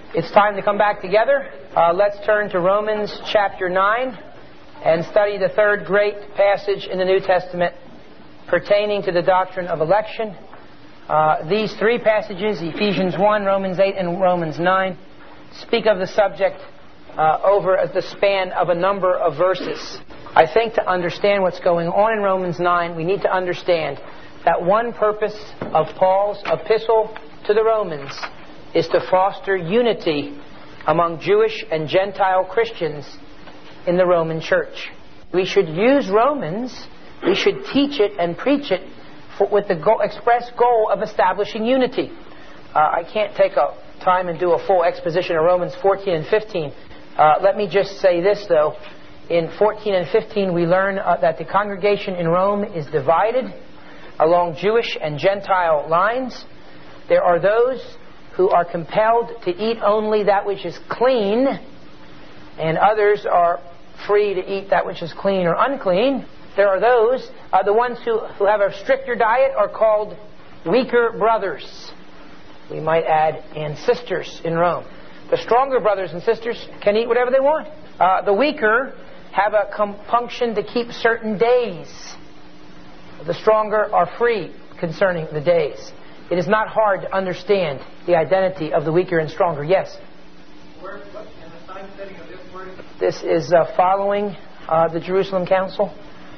It's time to come back together. Let's turn to Romans chapter 9 and study the third great passage in the New Testament pertaining to the doctrine of election. These three passages, Ephesians 1, Romans 8, and Romans 9, speak of the subject over the span of a number of verses. I think to understand what's going on in Romans 9, we need to understand that one purpose of Paul's epistle to the Romans is to foster unity among Jewish and Gentile Christians in the Roman Church. We should use Romans, we should teach it and preach it with the express goal of establishing unity. I can't take time and do a full exposition of Romans 14 and 15. Let me just say this, though. In 14 and 15, we learn that the congregation in Rome is divided along Jewish and Gentile lines. There are those who are compelled to eat only that which is clean, and others are free to eat that which is clean or unclean. There are those, the ones who have a stricter diet are called weaker brothers. We might add, and sisters in Rome. The stronger brothers and sisters can eat whatever they want. The weaker have a compunction to keep certain days. The stronger are free concerning the days. It is not hard to understand the identity of the weaker and stronger. Yes? Where, what, in the time setting of this word? This is following the Jerusalem Council.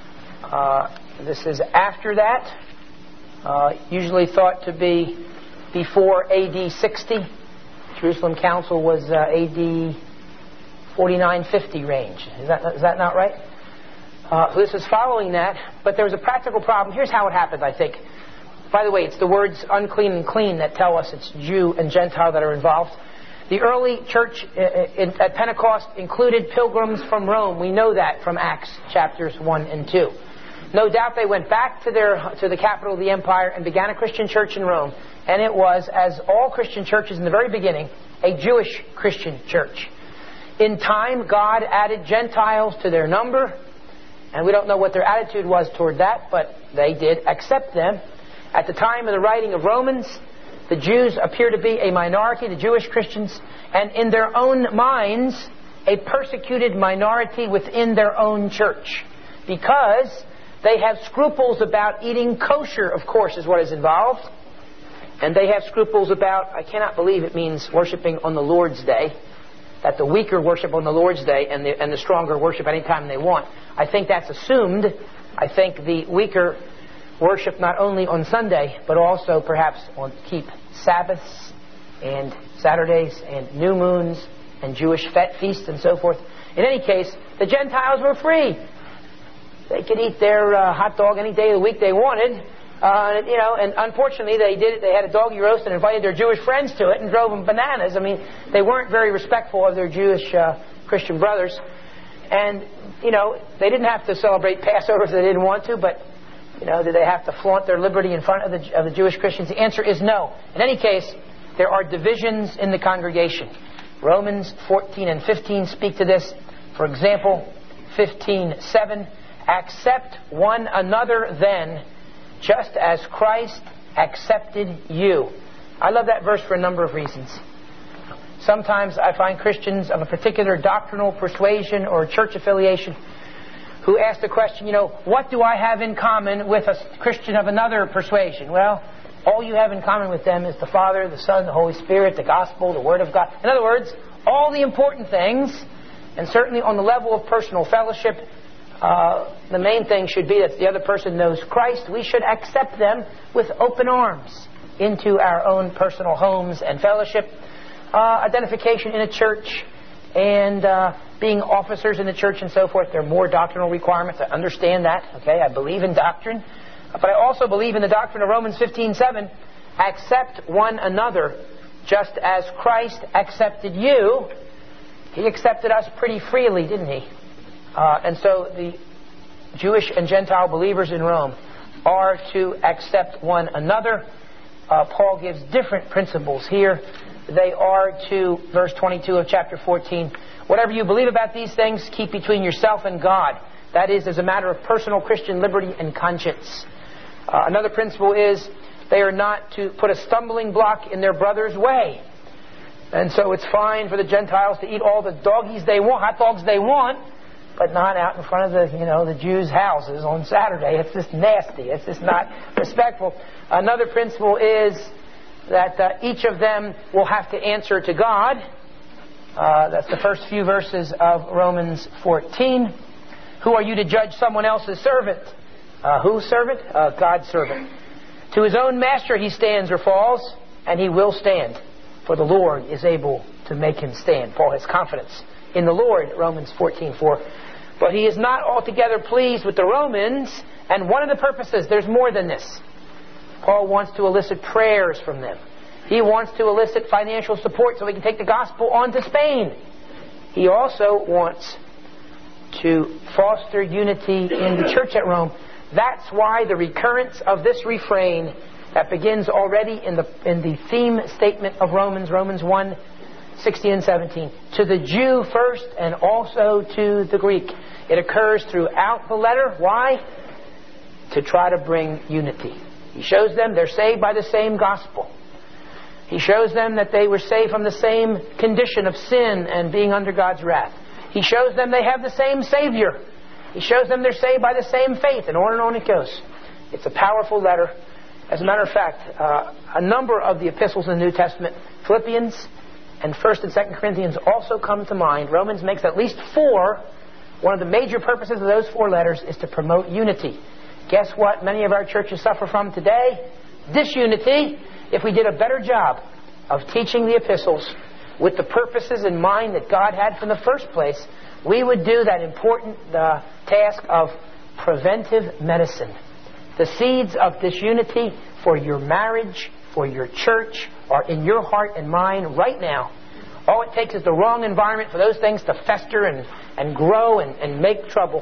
This is after that. Usually thought to be before AD 60. Jerusalem Council was AD 49-50 range. Is that not right? So this is following that, but there was a practical problem. Here's how it happened, I think. By the way, it's the words unclean and clean that tell us it's Jew and Gentile that are involved. The early church at Pentecost included pilgrims from Rome. We know that from Acts chapters 1 and 2. No doubt they went back to the capital of the empire and began a Christian church in Rome. And it was, as all Christian churches in the very beginning, a Jewish Christian church. In time, God added Gentiles to their number. And we don't know what their attitude was toward that, but they did accept them. At the time of the writing of Romans, the Jews appear to be a minority, the Jewish Christians, and in their own minds, a persecuted minority within their own church. Because they have scruples about eating kosher, of course, is what is involved. And they have scruples about, I cannot believe it means worshiping on the Lord's Day, that the weaker worship on the Lord's Day and the stronger worship anytime they want. I think that's assumed. I think the weaker worship not only on Sunday, but also perhaps keep Sabbaths and Saturdays and new moons and Jewish feasts and so forth. In any case, the Gentiles were free. They could eat their hot dog any day of the week they wanted. And unfortunately they did it. They had a doggy roast and invited their Jewish friends to it and drove them bananas. I mean, they weren't very respectful of their Jewish Christian brothers. And, they didn't have to celebrate Passover if they didn't want to, but, did they have to flaunt their liberty in front of the Jewish Christians? The answer is no. In any case, there are divisions in the congregation. Romans 14 and 15 speak to this. For example, 15:7, accept one another then, just as Christ accepted you. I love that verse for a number of reasons. Sometimes I find Christians of a particular doctrinal persuasion or church affiliation who ask the question, what do I have in common with a Christian of another persuasion? Well, all you have in common with them is the Father, the Son, the Holy Spirit, the Gospel, the Word of God. In other words, all the important things, and certainly on the level of personal fellowship, the main thing should be that the other person knows Christ. We should accept them with open arms into our own personal homes and fellowship. Identification in a church and being officers in the church and so forth. There are more doctrinal requirements. I understand that. Okay, I believe in doctrine. But I also believe in the doctrine of Romans 15:7. Accept one another just as Christ accepted you. He accepted us pretty freely, didn't he? And so the Jewish and Gentile believers in Rome are to accept one another. Paul gives different principles here. They are to, verse 22 of chapter 14, whatever you believe about these things, keep between yourself and God. That is, as a matter of personal Christian liberty and conscience. Another principle is they are not to put a stumbling block in their brother's way. And so it's fine for the Gentiles to eat all the doggies they want, hot dogs they want, but not out in front of the Jews' houses on Saturday. It's just nasty. It's just not respectful. Another principle is that each of them will have to answer to God. That's the first few verses of Romans 14. Who are you to judge someone else's servant? Whose servant? God's servant. To his own master he stands or falls, and he will stand. For the Lord is able to make him stand. Paul has confidence in the Lord, Romans 14:4. But he is not altogether pleased with the Romans, and one of the purposes, there's more than this. Paul wants to elicit prayers from them. He wants to elicit financial support so he can take the gospel on to Spain. He also wants to foster unity in the church at Rome. That's why the recurrence of this refrain that begins already in the theme statement of Romans 1:16 and 17. To the Jew first and also to the Greek. It occurs throughout the letter. Why? To try to bring unity. He shows them they're saved by the same gospel. He shows them that they were saved from the same condition of sin and being under God's wrath. He shows them they have the same Savior. He shows them they're saved by the same faith, and on it goes. It's a powerful letter. As a matter of fact, a number of the epistles in the New Testament, Philippians and 1st and 2nd Corinthians, also come to mind. Romans makes at least 4. One of the major purposes of those 4 letters is to promote unity. Guess what many of our churches suffer from today? Disunity. If we did a better job of teaching the epistles with the purposes in mind that God had from the first place, we would do that important task of preventive medicine. The seeds of disunity for your marriage, for your church, are in your heart and mind right now. All it takes is the wrong environment for those things to fester and grow and make trouble.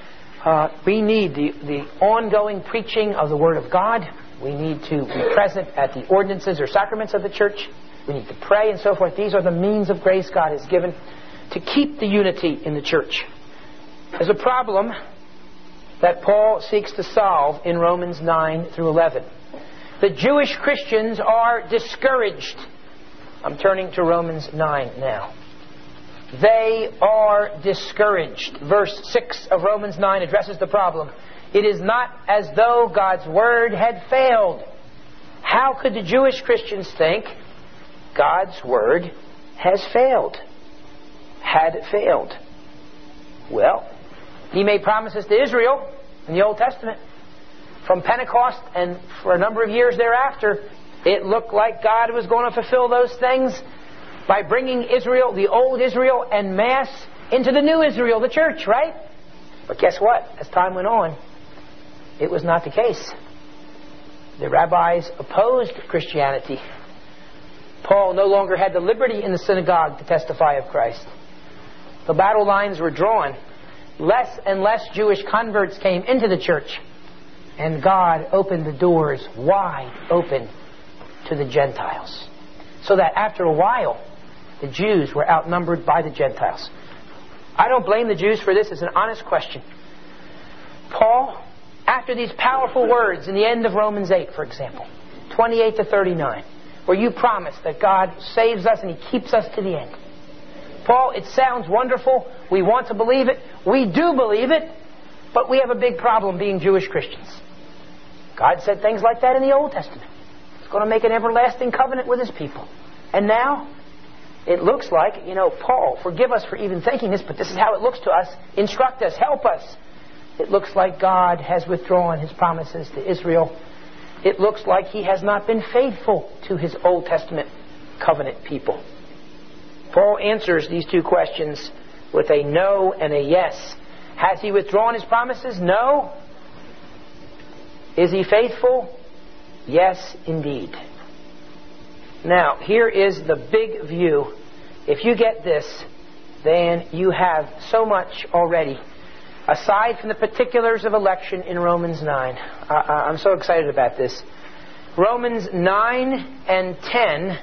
We need the ongoing preaching of the Word of God. We need to be present at the ordinances or sacraments of the church. We need to pray and so forth. These are the means of grace God has given to keep the unity in the church. There's a problem that Paul seeks to solve in Romans 9 through 11. The Jewish Christians are discouraged. I'm turning to Romans 9 now. They are discouraged. Verse 6 of Romans 9 addresses the problem. It is not as though God's word had failed. How could the Jewish Christians think God's word has failed? Had failed. Well, He made promises to Israel in the Old Testament. From Pentecost and for a number of years thereafter, it looked like God was going to fulfill those things by bringing Israel, the old Israel, en masse into the new Israel, the church, right? But guess what? As time went on, it was not the case. The rabbis opposed Christianity. Paul no longer had the liberty in the synagogue to testify of Christ. The battle lines were drawn. Less and less Jewish converts came into the church. And God opened the doors wide open to the Gentiles. So that after a while, the Jews were outnumbered by the Gentiles. I don't blame the Jews for this. It's an honest question. Paul, after these powerful words in the end of Romans 8, for example, 28 to 39, where you promise that God saves us and He keeps us to the end. Paul, it sounds wonderful. We want to believe it. We do believe it. But we have a big problem being Jewish Christians. God said things like that in the Old Testament. He's going to make an everlasting covenant with His people. And now, it looks like, Paul, forgive us for even thinking this, but this is how it looks to us. Instruct us, help us. It looks like God has withdrawn His promises to Israel. It looks like He has not been faithful to His Old Testament covenant people. Paul answers these two questions with a no and a yes. Has He withdrawn His promises? No. Is He faithful? Yes, indeed. Now, here is the big view. If you get this, then you have so much already. Aside from the particulars of election in Romans 9. I'm so excited about this. Romans 9 and 10,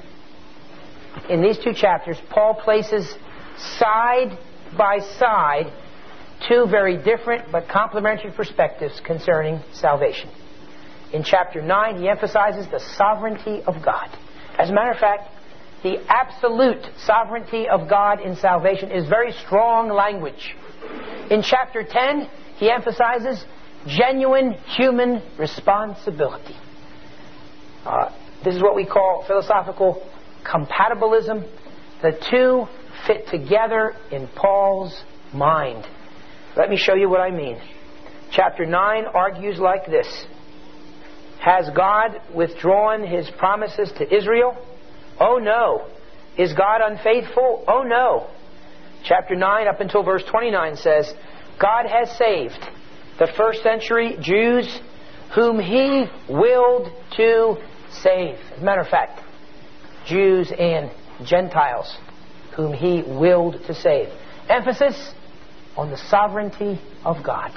in these two chapters, Paul places side by side two very different but complementary perspectives concerning salvation. In chapter 9, he emphasizes the sovereignty of God. As a matter of fact, the absolute sovereignty of God in salvation is very strong language. In chapter 10, he emphasizes genuine human responsibility. This is what we call philosophical compatibilism. The two fit together in Paul's mind. Let me show you what I mean. Chapter 9 argues like this. Has God withdrawn His promises to Israel? Oh no. Is God unfaithful? Oh no. Chapter 9 up until verse 29 says, God has saved the first century Jews whom He willed to save. As a matter of fact, Jews and Gentiles whom He willed to save. Emphasis on the sovereignty of God.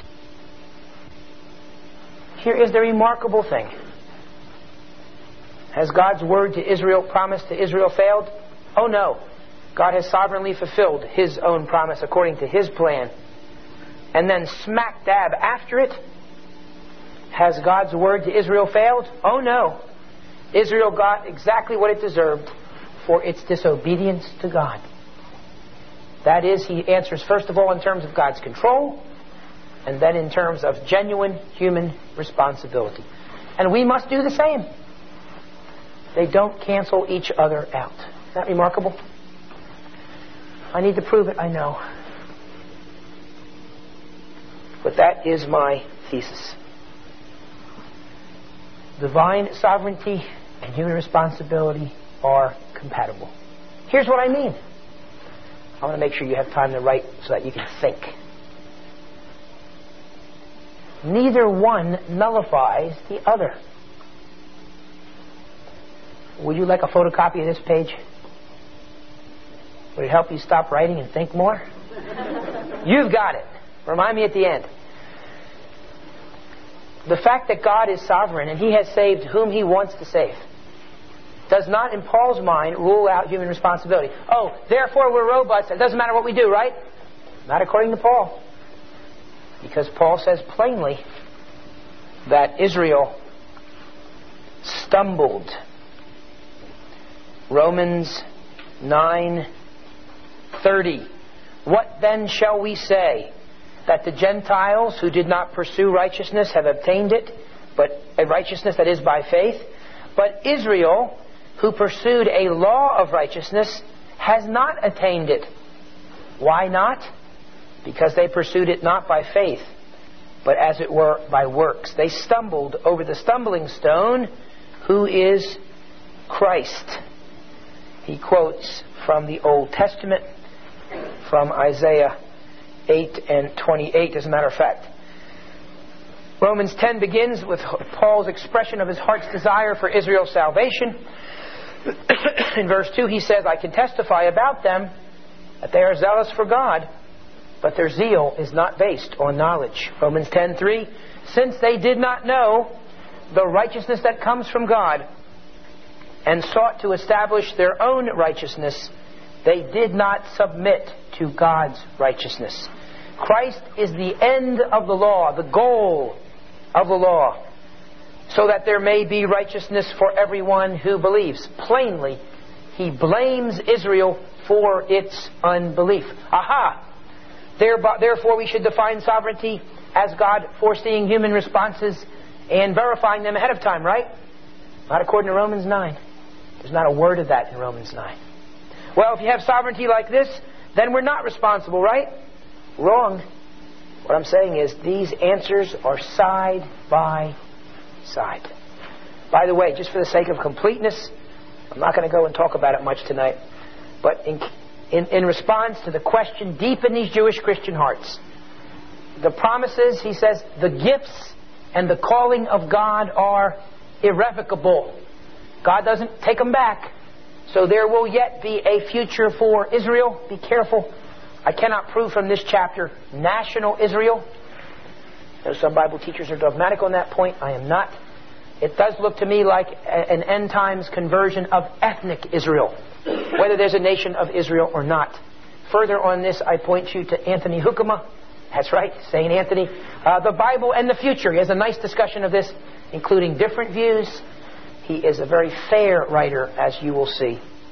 Here is the remarkable thing. Has God's word to Israel, promise to Israel, failed? Oh no. God has sovereignly fulfilled His own promise according to His plan. And then smack dab after it, has God's word to Israel failed? Oh no. Israel got exactly what it deserved for its disobedience to God. That is, He answers first of all in terms of God's control, and then in terms of genuine human responsibility. And we must do the same. They don't cancel each other out. Isn't that remarkable? I need to prove it, I know. But that is my thesis. Divine sovereignty and human responsibility are compatible. Here's what I mean. I want to make sure you have time to write so that you can think. Neither one nullifies the other. Would you like a photocopy of this page? Would it help you stop writing and think more? You've got it. Remind me at the end. The fact that God is sovereign and He has saved whom He wants to save does not, in Paul's mind, rule out human responsibility. Oh, therefore we're robots. It doesn't matter what we do, right? Not according to Paul. Because Paul says plainly that Israel stumbled. Romans 9:30. What then shall we say? That the Gentiles who did not pursue righteousness have obtained it, but a righteousness that is by faith. But Israel, who pursued a law of righteousness, has not attained it. Why not? Because they pursued it not by faith, but as it were by works. They stumbled over the stumbling stone, who is Christ. He quotes from the Old Testament, from Isaiah 8:28, as a matter of fact. Romans 10 begins with Paul's expression of his heart's desire for Israel's salvation. In verse 2 he says, I can testify about them that they are zealous for God, but their zeal is not based on knowledge. Romans 10:3, since they did not know the righteousness that comes from God and sought to establish their own righteousness, they did not submit to God's righteousness. Christ is the end of the law, the goal of the law, so that there may be righteousness for everyone who believes. Plainly, he blames Israel for its unbelief. Aha! Therefore we should define sovereignty as God foreseeing human responses and verifying them ahead of time, right? Not according to Romans 9. There's not a word of that in Romans 9. Well, if you have sovereignty like this, then we're not responsible, right? Wrong. What I'm saying is these answers are side by side. By the way, just for the sake of completeness, I'm not going to go and talk about it much tonight, but in response to the question deep in these Jewish Christian hearts, the promises, he says, the gifts and the calling of God are irrevocable. God doesn't take them back. So there will yet be a future for Israel. Be careful. I cannot prove from this chapter national Israel. Some Bible teachers are dogmatic on that point. I am not. It does look to me like an end times conversion of ethnic Israel, whether there's a nation of Israel or not. Further on this, I point you to Anthony Hoekema. That's right, St. Anthony. The Bible and the Future. He has a nice discussion of this, including different views. He is a very fair writer, as you will see.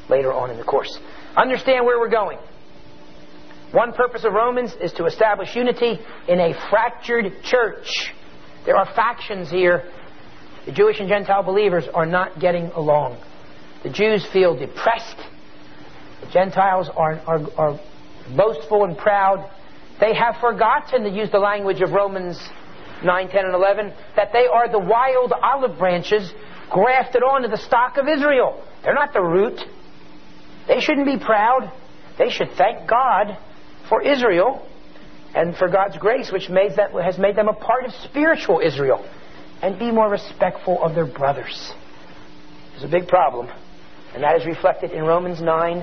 later on in the course. Understand where we're going. One purpose of Romans is to establish unity in a fractured church. There are factions here. The Jewish and Gentile believers are not getting along. The Jews feel depressed. The Gentiles are boastful and proud. They have forgotten, to use the language of Romans 9, 10, and 11, that they are the wild olive branches grafted onto the stock of Israel. They're not the root. They shouldn't be proud. They should thank God for Israel and for God's grace, which has made them a part of spiritual Israel, and be more respectful of their brothers. There's a big problem, and that is reflected in Romans 9,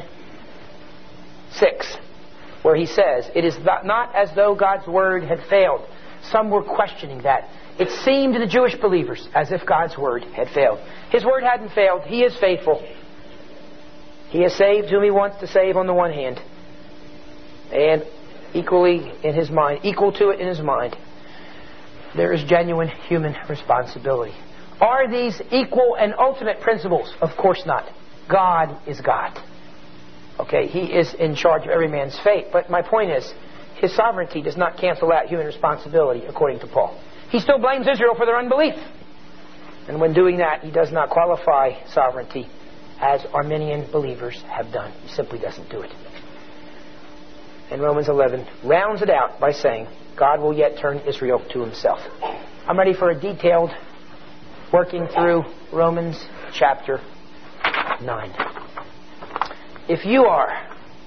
6, where he says, "It is not as though God's word had failed." Some were questioning that. It seemed to the Jewish believers as if God's word had failed. His word hadn't failed. He is faithful. He has saved whom He wants to save on the one hand, and equal to it in His mind, there is genuine human responsibility. Are these equal and ultimate principles? Of course not. God is God. Okay, He is in charge of every man's fate. But my point is, His sovereignty does not cancel out human responsibility, according to Paul. He still blames Israel for their unbelief. And when doing that, He does not qualify sovereignty as Arminian believers have done. He simply doesn't do it. And Romans 11 rounds it out by saying, God will yet turn Israel to Himself. I'm ready for a detailed working through Romans chapter 9. If you are,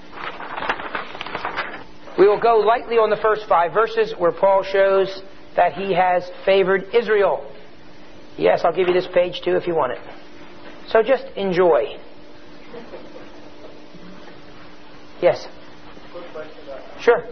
we will go lightly on the first 5 verses where Paul shows that he has favored Israel. Yes, I'll give you this page too if you want it. So just enjoy. Yes? Sure.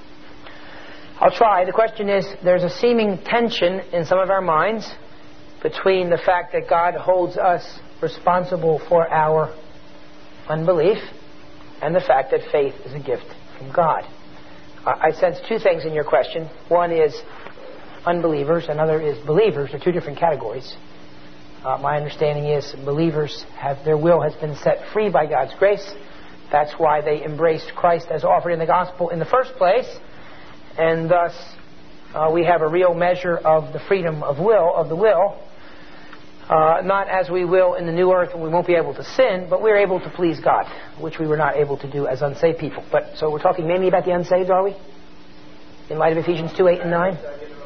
I'll try. The question is, there's a seeming tension in some of our minds between the fact that God holds us responsible for our unbelief and the fact that faith is a gift from God. I sense 2 things in your question. One is unbelievers, another is believers. They're 2 different categories. My understanding is believers their will has been set free by God's grace. That's why they embraced Christ as offered in the gospel in the first place. And thus, we have a real measure of the freedom of the will. Not as we will in the new earth when we won't be able to sin, but we're able to please God, which we were not able to do as unsaved people. So we're talking mainly about the unsaved, are we? In light of Ephesians 2, 8, and 9?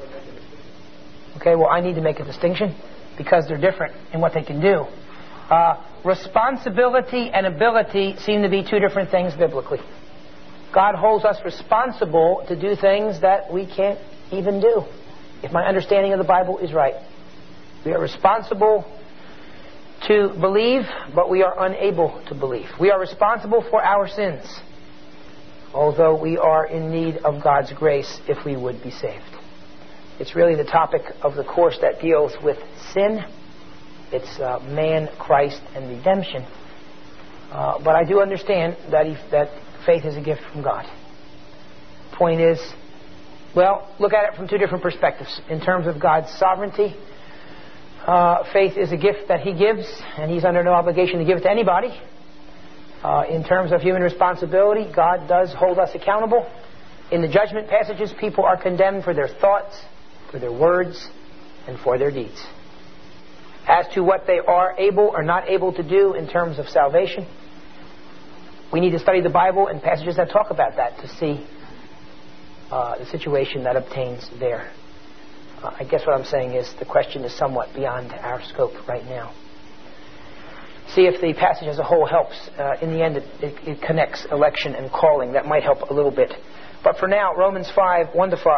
Okay, well, I need to make a distinction because they're different in what they can do. Responsibility and ability seem to be 2 different things biblically. God holds us responsible to do things that we can't even do, if my understanding of the Bible is right. We are responsible to believe, but we are unable to believe. We are responsible for our sins, although we are in need of God's grace if we would be saved. It's really the topic of the course that deals with sin. It's man, Christ, and redemption. But I do understand that faith is a gift from God. Point is, well, look at it from 2 different perspectives. In terms of God's sovereignty, faith is a gift that He gives, and He's under no obligation to give it to anybody. In terms of human responsibility, God does hold us accountable. In the judgment passages, people are condemned for their thoughts, for their words, and for their deeds. As to what they are able or not able to do in terms of salvation, we need to study the Bible and passages that talk about that to see the situation that obtains there. I guess what I'm saying is the question is somewhat beyond our scope right now. See if the passage as a whole helps. In the end, it connects election and calling. That might help a little bit. But for now, Romans 9,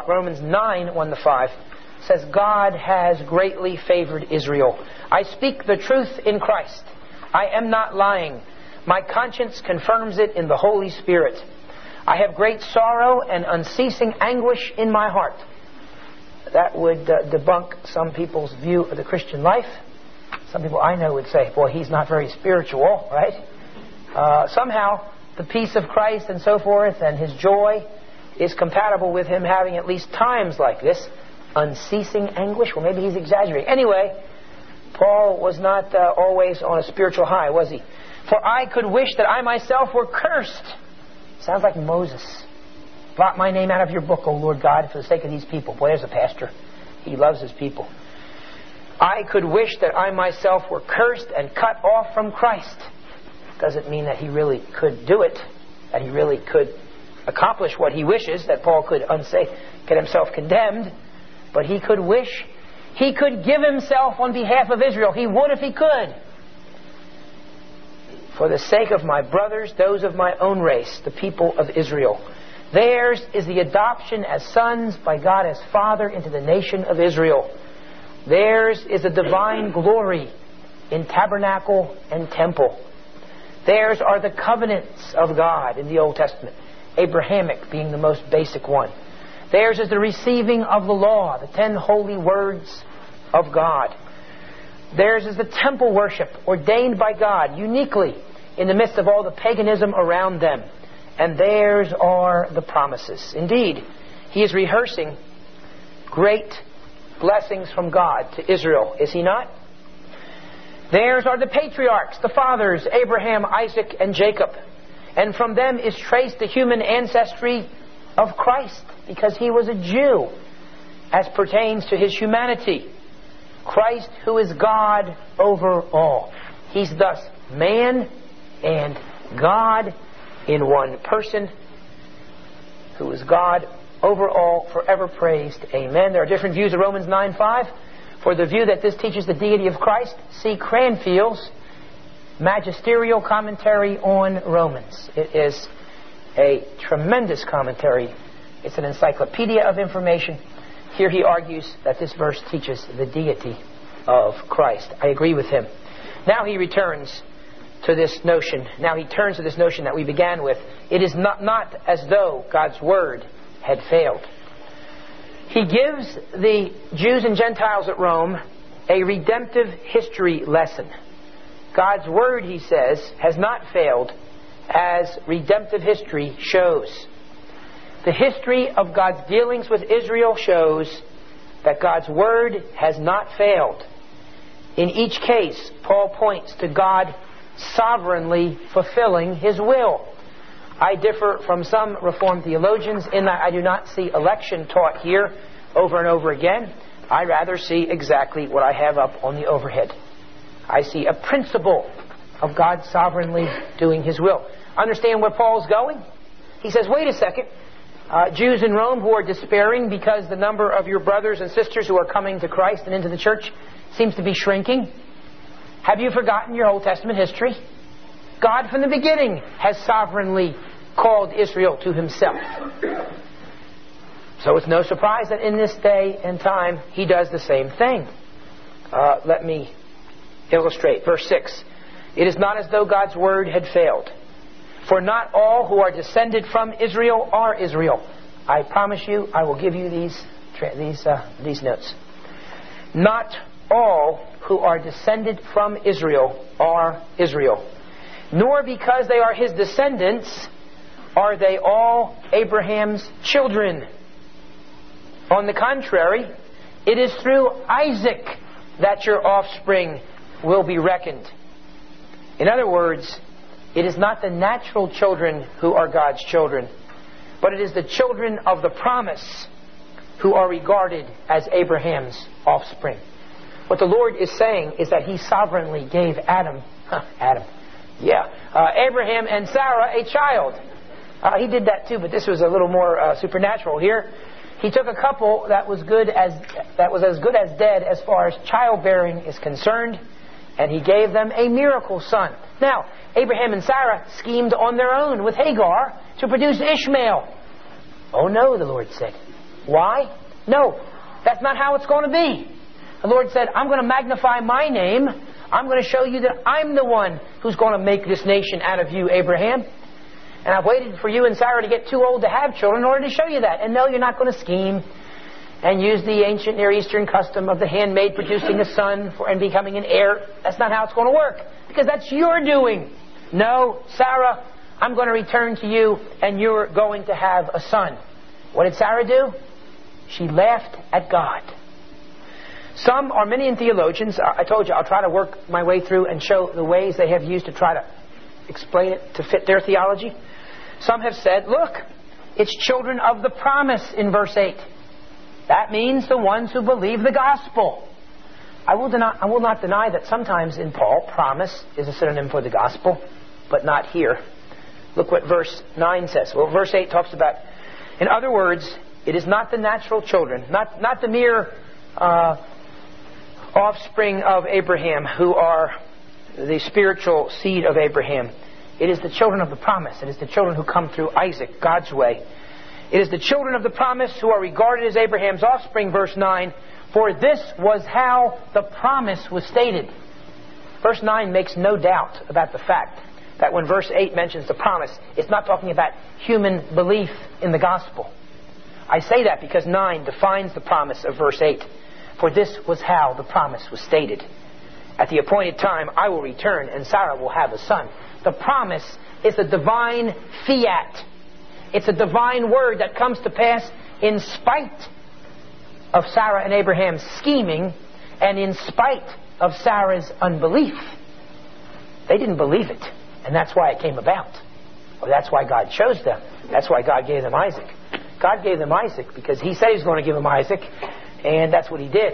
1 to 5 says, God has greatly favored Israel. I speak the truth in Christ. I am not lying. My conscience confirms it in the Holy Spirit. I have great sorrow and unceasing anguish in my heart. That would debunk some people's view of the Christian life. Some people I know would say, boy, he's not very spiritual, right? Somehow, the peace of Christ and so forth and his joy is compatible with him having at least times like this. Unceasing anguish? Well, maybe he's exaggerating. Anyway, Paul was not always on a spiritual high, was he? For I could wish that I myself were cursed. Sounds like Moses. Blot my name out of your book, O Lord God, for the sake of these people. Boy, there's a pastor. He loves his people. I could wish that I myself were cursed and cut off from Christ. Doesn't mean that he really could do it, that he really could accomplish what he wishes, that Paul could get himself condemned. But he could wish, he could give himself on behalf of Israel. He would if he could. For the sake of my brothers, those of my own race, the people of Israel. Theirs is the adoption as sons by God as Father into the nation of Israel. Theirs is a divine glory in tabernacle and temple. Theirs are the covenants of God in the Old Testament, Abrahamic being the most basic one. Theirs is the receiving of the law, the 10 holy words of God. Theirs is the temple worship ordained by God uniquely in the midst of all the paganism around them. And theirs are the promises. Indeed, he is rehearsing great blessings from God to Israel, is he not? Theirs are the patriarchs, the fathers, Abraham, Isaac, and Jacob. And from them is traced the human ancestry of Christ, because he was a Jew, as pertains to his humanity. Christ, who is God over all. He's thus man and God in one person, who is God over all, forever praised. Amen. There are different views of Romans 9:5. For the view that this teaches the deity of Christ, see Cranfield's magisterial commentary on Romans. It is a tremendous commentary. It's an encyclopedia of information. Here he argues that this verse teaches the deity of Christ. I agree with him. Now he returns to this notion. Now he turns to this notion that we began with. It is not as though God's word had failed. He gives the Jews and Gentiles at Rome a redemptive history lesson. God's word, he says, has not failed, as redemptive history shows. The history of God's dealings with Israel shows that God's word has not failed. In each case, Paul points to God sovereignly fulfilling his will. I differ from some Reformed theologians in that I do not see election taught here over and over again. I rather see exactly what I have up on the overhead. I see a principle of God sovereignly doing his will. Understand where Paul's going? He says, wait a second. Jews in Rome who are despairing because the number of your brothers and sisters who are coming to Christ and into the church seems to be shrinking. Have you forgotten your Old Testament history? God from the beginning has sovereignly called Israel to himself. So it's no surprise that in this day and time he does the same thing. Let me illustrate. Verse 6. It is not as though God's word had failed. For not all who are descended from Israel are Israel. I promise you, I will give you these notes. Not all who are descended from Israel are Israel. Nor because they are his descendants are they all Abraham's children. On the contrary, it is through Isaac that your offspring will be reckoned. In other words, it is not the natural children who are God's children, but it is the children of the promise who are regarded as Abraham's offspring. What the Lord is saying is that he sovereignly gave Abraham and Sarah a child. He did that too, but this was a little more supernatural here. He took a couple that was as good as dead as far as childbearing is concerned, and he gave them a miracle son. Now, Abraham and Sarah schemed on their own with Hagar to produce Ishmael. Oh no, the Lord said. Why? No, that's not how it's going to be. The Lord said, I'm going to magnify my name. I'm going to show you that I'm the one who's going to make this nation out of you, Abraham. And I've waited for you and Sarah to get too old to have children in order to show you that. And no, you're not going to scheme and use the ancient Near Eastern custom of the handmaid producing a son and becoming an heir. That's not how it's going to work, because that's your doing. No, Sarah, I'm going to return to you and you're going to have a son. What did Sarah do? She laughed at God. Some Arminian theologians, I told you I'll try to work my way through and show the ways they have used to try to explain it to fit their theology. Some have said, look, it's children of the promise in verse 8. That means the ones who believe the gospel. I will not deny that sometimes in Paul, promise is a synonym for the gospel, but not here. Look what verse 9 says. Well, verse 8 talks about, in other words, it is not the natural children, not the mere offspring of Abraham who are the spiritual seed of Abraham. It is the children of the promise. It is the children who come through Isaac, God's way. It is the children of the promise who are regarded as Abraham's offspring, verse 9, for this was how the promise was stated. Verse 9 makes no doubt about the fact that when verse 8 mentions the promise, it's not talking about human belief in the gospel. I say that because 9 defines the promise of verse 8. For this was how the promise was stated. At the appointed time, I will return, and Sarah will have a son. The promise is a divine fiat. It's a divine word that comes to pass in spite of Sarah and Abraham's scheming and in spite of Sarah's unbelief. They didn't believe it, and that's why it came about. Or that's why God chose them. That's why God gave them Isaac. God gave them Isaac because He said He was going to give them Isaac, and that's what He did.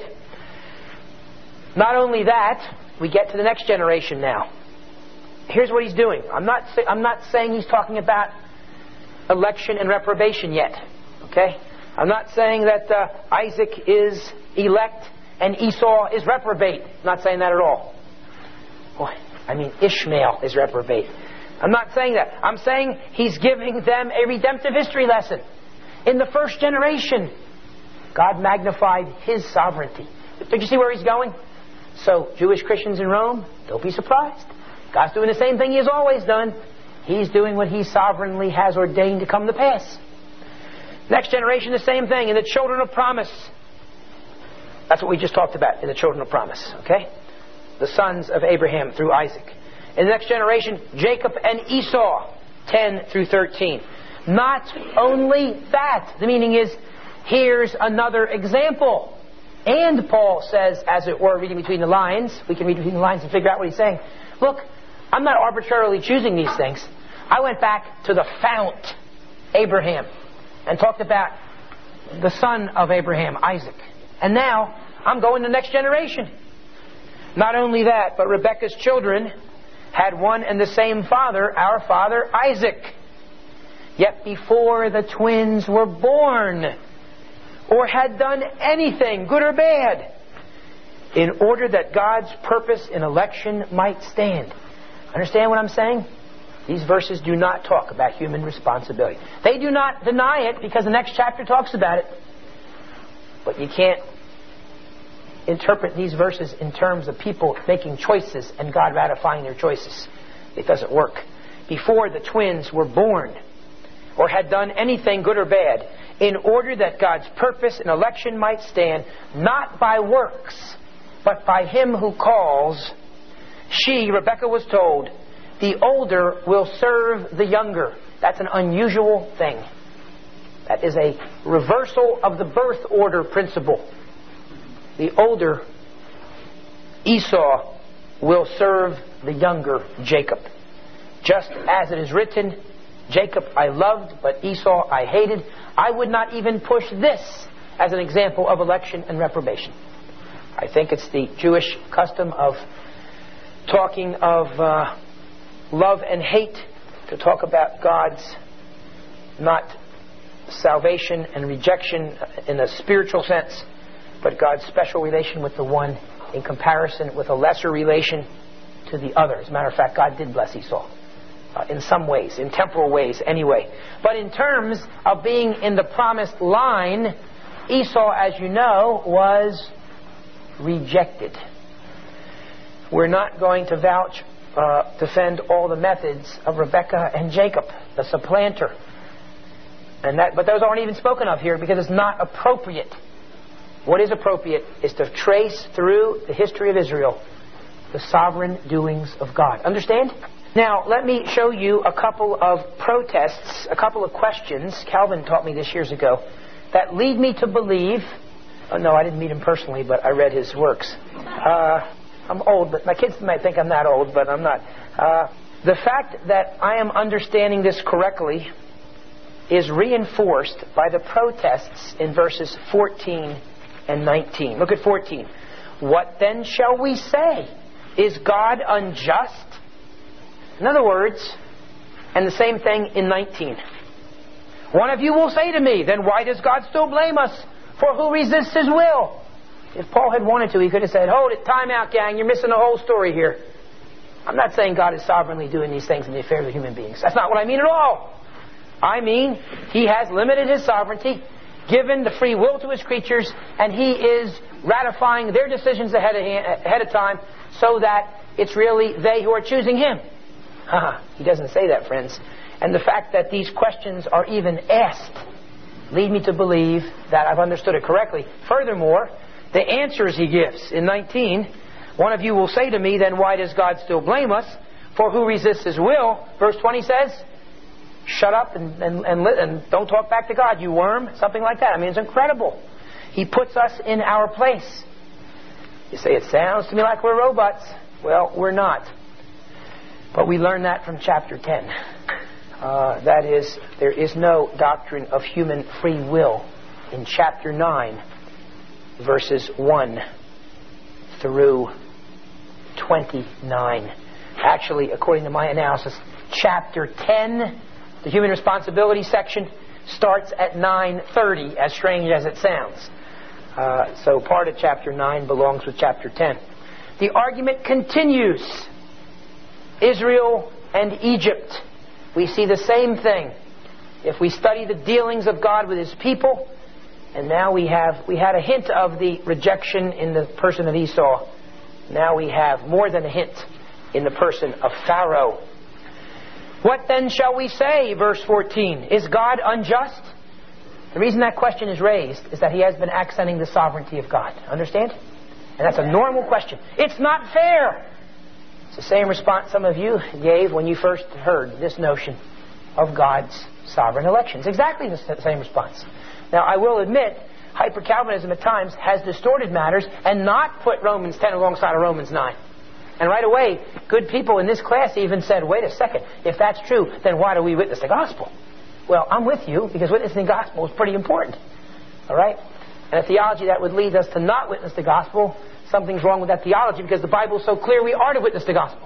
Not only that, we get to the next generation now. Here's what He's doing. I'm not saying He's talking about election and reprobation yet. Okay? I'm not saying that Isaac is elect and Esau is reprobate. I'm not saying that at all. Boy, I mean Ishmael is reprobate. I'm not saying that. I'm saying He's giving them a redemptive history lesson. In the first generation, God magnified His sovereignty. Did you see where He's going? So, Jewish Christians in Rome, don't be surprised. God's doing the same thing He has always done. He's doing what He sovereignly has ordained to come to pass. Next generation, the same thing. In the children of promise. That's what we just talked about in the children of promise. Okay? The sons of Abraham through Isaac. In the next generation, Jacob and Esau, 10 through 13. Not only that. The meaning is, here's another example. And Paul says, as it were, reading between the lines, we can read between the lines and figure out what he's saying. Look, I'm not arbitrarily choosing these things. I went back to the fount, Abraham, and talked about the son of Abraham, Isaac. And now, I'm going to the next generation. Not only that, but Rebekah's children had one and the same father, our father Isaac. Yet before the twins were born, or had done anything, good or bad, in order that God's purpose in election might stand. Understand what I'm saying? These verses do not talk about human responsibility. They do not deny it because the next chapter talks about it. But you can't interpret these verses in terms of people making choices and God ratifying their choices. It doesn't work. Before the twins were born, or had done anything good or bad, in order that God's purpose in election might stand, not by works, but by Him who calls. She, Rebekah, was told, the older will serve the younger. That's an unusual thing. That is a reversal of the birth order principle. The older, Esau, will serve the younger, Jacob. Just as it is written, Jacob I loved, but Esau I hated. I would not even push this as an example of election and reprobation. I think it's the Jewish custom of talking of love and hate, to talk about God's not salvation and rejection in a spiritual sense, but God's special relation with the one in comparison with a lesser relation to the other. As a matter of fact, God did bless Esau. In some ways, in temporal ways anyway. But in terms of being in the promised line, Esau, as you know, was rejected. We're not going to defend all the methods of Rebekah and Jacob, the supplanter. But those aren't even spoken of here because it's not appropriate. What is appropriate is to trace through the history of Israel the sovereign doings of God. Understand? Now, let me show you a couple of protests, a couple of questions. Calvin taught me this years ago, that lead me to believe... Oh, no, I didn't meet him personally, but I read his works. I'm old, but my kids might think I'm not old, but I'm not. The fact that I am understanding this correctly is reinforced by the protests in verses 14 and 19. Look at 14. What then shall we say? Is God unjust? In other words, and the same thing in 19. One of you will say to me, then why does God still blame us? For who resists His will? If Paul had wanted to, he could have said, hold it, time out, gang, you're missing the whole story here. I'm not saying God is sovereignly doing these things in the affairs of human beings. That's not what I mean at all. I mean, He has limited His sovereignty, given the free will to His creatures, and He is ratifying their decisions ahead of time so that it's really they who are choosing Him. He doesn't say that, friends. And the fact that these questions are even asked lead me to believe that I've understood it correctly. Furthermore, the answers He gives in 19, one of you will say to me, then why does God still blame us? For who resists His will? Verse 20 says, shut up and don't talk back to God, you worm. Something like that. I mean, it's incredible. He puts us in our place. You say, it sounds to me like we're robots. Well, we're not. But we learn that from chapter 10. That is, there is no doctrine of human free will in chapter 9, verses 1 through 29. Actually, according to my analysis, chapter 10, the human responsibility section, starts at 9:30, as strange as it sounds. So part of chapter 9 belongs with chapter 10. The argument continues. Israel and Egypt. We see the same thing. If we study the dealings of God with His people, and now we had a hint of the rejection in the person of Esau. Now we have more than a hint in the person of Pharaoh. What then shall we say, verse 14? Is God unjust? The reason that question is raised is that he has been accenting the sovereignty of God. Understand? And that's a normal question. It's not fair. It's the same response some of you gave when you first heard this notion of God's sovereign election. It's exactly the same response. Now, I will admit, hyper-Calvinism at times has distorted matters and not put Romans 10 alongside of Romans 9. And right away, good people in this class even said, wait a second, if that's true, then why do we witness the gospel? Well, I'm with you, because witnessing the gospel is pretty important. All right? And a theology that would lead us to not witness the gospel, something's wrong with that theology, because the Bible is so clear we are to witness the gospel.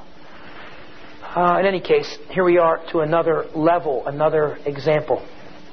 In any case, here we are to another level, another example.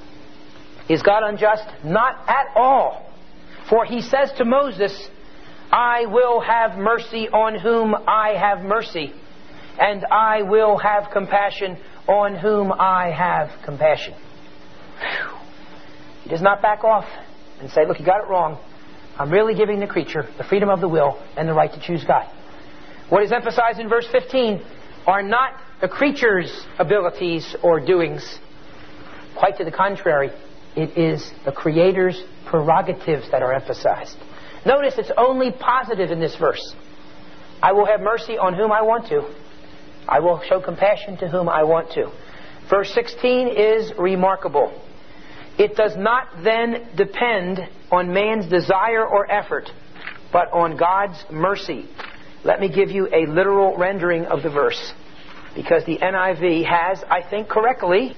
Is God unjust? Not at all. For He says to Moses, I will have mercy on whom I have mercy, and I will have compassion on whom I have compassion. Whew. He does not back off and say, look, you got it wrong. I'm really giving the creature the freedom of the will and the right to choose God. What is emphasized in verse 15 are not the creature's abilities or doings. Quite to the contrary, it is the Creator's prerogatives that are emphasized. Notice it's only positive in this verse. I will have mercy on whom I want to. I will show compassion to whom I want to. Verse 16 is remarkable. It does not then depend on man's desire or effort, but on God's mercy. Let me give you a literal rendering of the verse, because the NIV has, I think correctly,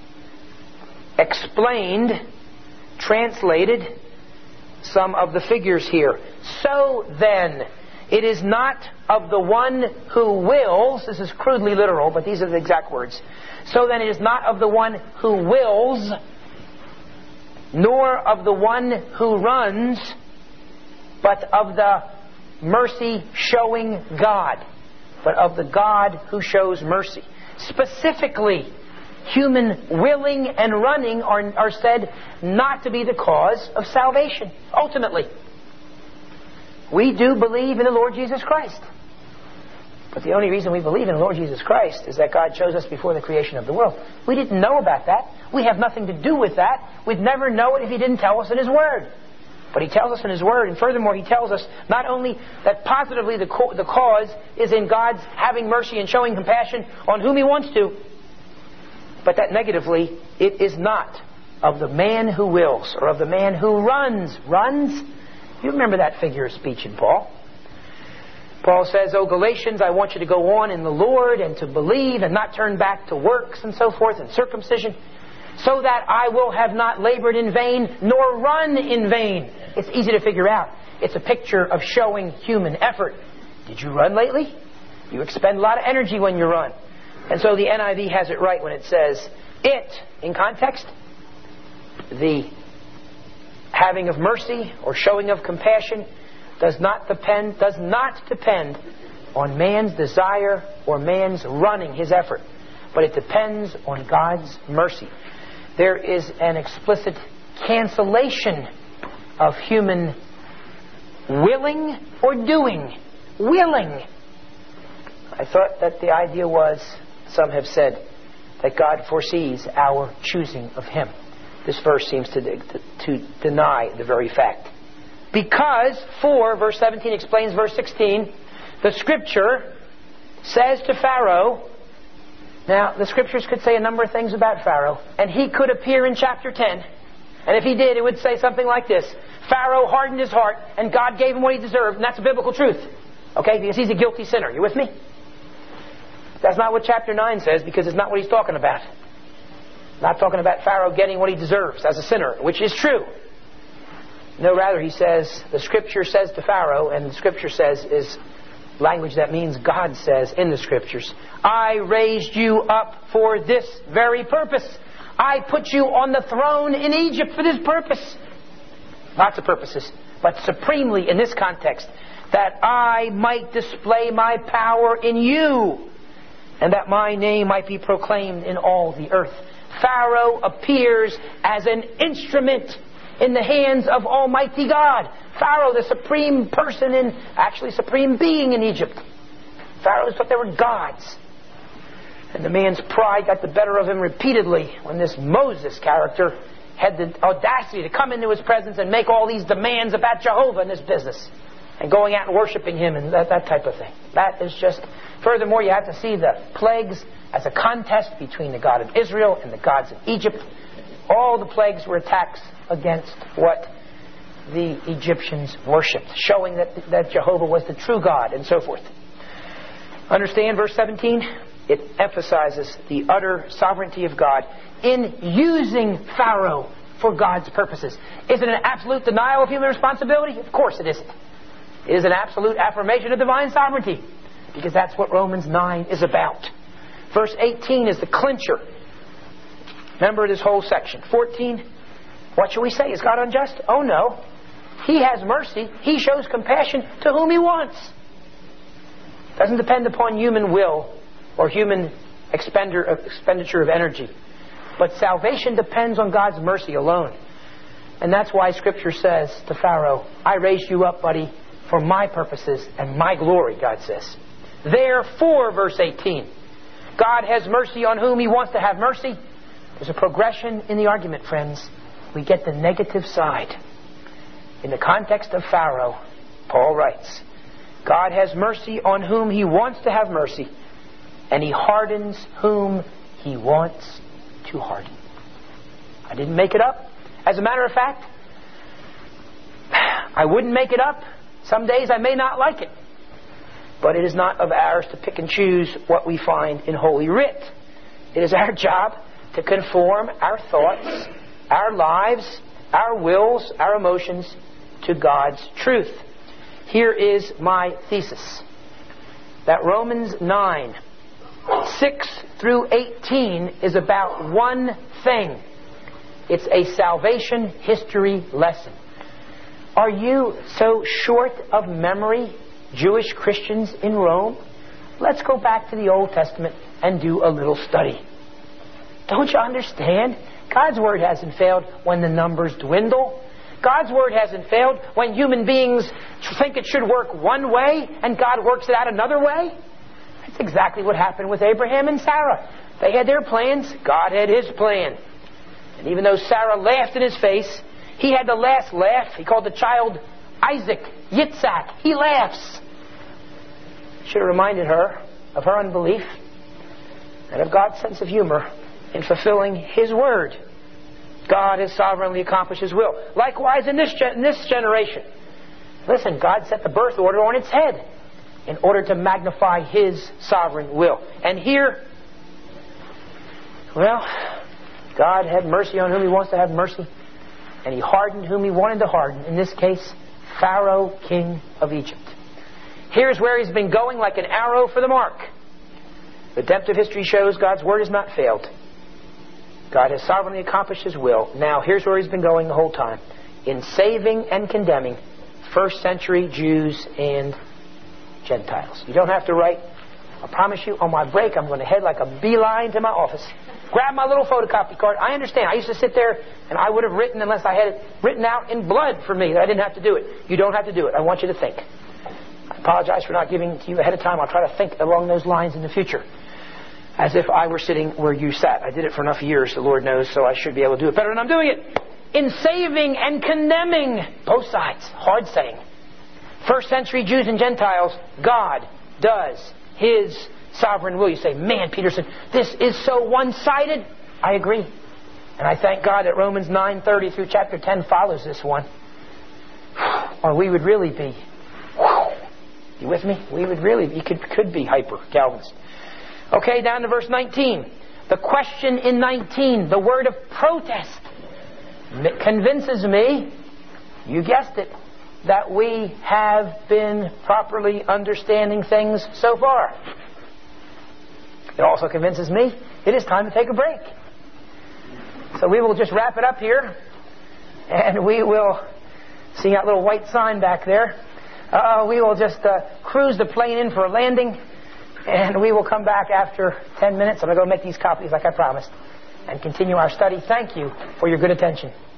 explained, translated some of the figures here. So then, it is not of the one who wills, this is crudely literal, but these are the exact words. So then it is not of the one who wills, nor of the one who runs, but of the mercy-showing God. But of the God who shows mercy. Specifically, human willing and running are said not to be the cause of salvation, ultimately. We do believe in the Lord Jesus Christ. But the only reason we believe in the Lord Jesus Christ is that God chose us before the creation of the world. We didn't know about that. We have nothing to do with that. We'd never know it if He didn't tell us in His Word. But He tells us in His Word, and furthermore He tells us not only that positively the cause is in God's having mercy and showing compassion on whom He wants to, but that negatively it is not of the man who wills or of the man who runs. Runs? You remember that figure of speech in Paul. Paul says, "O Galatians, I want you to go on in the Lord and to believe and not turn back to works and so forth and circumcision, so that I will have not labored in vain nor run in vain." It's easy to figure out. It's a picture of showing human effort. Did you run lately? You expend a lot of energy when you run. And so the NIV has it right when it says, it, in context, the having of mercy or showing of compassion does not depend on man's desire or man's running his effort, but it depends on God's mercy. There is an explicit cancellation of human willing or doing. Willing. I thought that the idea was, some have said, that God foresees our choosing of Him. This verse seems to deny the very fact. Because, verse 17 explains verse 16, the Scripture says to Pharaoh, now the Scriptures could say a number of things about Pharaoh, and he could appear in chapter 10, and if he did, it would say something like this: Pharaoh hardened his heart, and God gave him what he deserved, and that's a biblical truth. Okay, because he's a guilty sinner. You with me? That's not what chapter 9 says, because it's not what he's talking about. Not talking about Pharaoh getting what he deserves as a sinner, which is true. No, rather he says, the Scripture says to Pharaoh, and the Scripture says is language that means God says in the Scriptures, I raised you up for this very purpose. I put you on the throne in Egypt for this purpose. Lots of purposes, but supremely in this context, that I might display my power in you, and that my name might be proclaimed in all the earth. Pharaoh appears as an instrument in the hands of Almighty God. Pharaoh, the supreme person actually supreme being in Egypt. Pharaohs thought they were gods. And the man's pride got the better of him repeatedly when this Moses character had the audacity to come into his presence and make all these demands about Jehovah in this business. And going out and worshiping Him and that type of thing. That is just... Furthermore, you have to see the plagues as a contest between the God of Israel and the gods of Egypt. All the plagues were attacks against what the Egyptians worshipped, showing that Jehovah was the true God and so forth. Understand verse 17? It emphasizes the utter sovereignty of God in using Pharaoh for God's purposes. Is it an absolute denial of human responsibility? Of course it isn't. It is an absolute affirmation of divine sovereignty, because that's what Romans 9 is about. Verse 18 is the clincher. Remember this whole section. 14, what shall we say? Is God unjust? Oh no. He has mercy. He shows compassion to whom He wants. Doesn't depend upon human will or human expenditure of energy. But salvation depends on God's mercy alone. And that's why Scripture says to Pharaoh, I raised you up, buddy, for my purposes and my glory, God says. Therefore, verse 18, God has mercy on whom He wants to have mercy. There's a progression in the argument, friends. We get the negative side. In the context of Pharaoh, Paul writes, God has mercy on whom He wants to have mercy, and He hardens whom He wants to harden. I didn't make it up. As a matter of fact, I wouldn't make it up. Some days I may not like it. But it is not of ours to pick and choose what we find in Holy Writ. It is our job to conform our thoughts, our lives, our wills, our emotions to God's truth. Here is my thesis. That Romans 9, 6 through 18 is about one thing. It's a salvation history lesson. Are you so short of memory, Jewish Christians in Rome? Let's go back to the Old Testament and do a little study. Don't you understand? God's Word hasn't failed when the numbers dwindle. God's Word hasn't failed when human beings think it should work one way and God works it out another way. That's exactly what happened with Abraham and Sarah. They had their plans. God had His plan. And even though Sarah laughed in his face, he had the last laugh. He called the child Isaac, Yitzhak. He laughs. Should have reminded her of her unbelief and of God's sense of humor in fulfilling His word. God has sovereignly accomplished His will. Likewise in this generation. Listen, God set the birth order on its head. in order to magnify His sovereign will. And here, well, God had mercy on whom He wants to have mercy, and He hardened whom He wanted to harden. In this case, Pharaoh, king of Egypt. Here's where he's been going like an arrow for the mark. Redemptive history shows God's word has not failed. God has sovereignly accomplished His will. Now, here's where He's been going the whole time. In saving and condemning first century Jews and Gentiles. You don't have to write. I promise you, on my break, I'm going to head like a beeline to my office. Grab my little photocopy card. I understand. I used to sit there and I would have written unless I had it written out in blood for me. I didn't have to do it. You don't have to do it. I want you to think. I apologize for not giving it to you ahead of time. I'll try to think along those lines in the future. As if I were sitting where you sat. I did it for enough years, the Lord knows, so I should be able to do it better than I'm doing it. In saving and condemning, both sides, hard saying. First century Jews and Gentiles, God does His sovereign will. You say, man, Peterson, this is so one-sided. I agree. And I thank God that Romans 9:30 through chapter 10 follows this one. Or we would really be, you with me? We would really be, could be hyper-Calvinist. Okay, down to verse 19. The question in 19, the word of protest, convinces me, you guessed it, that we have been properly understanding things so far. It also convinces me it is time to take a break. So we will just wrap it up here, and we will see that little white sign back there. We will just cruise the plane in for a landing, and we will come back after 10 minutes. I'm going to go make these copies like I promised and continue our study. Thank you for your good attention.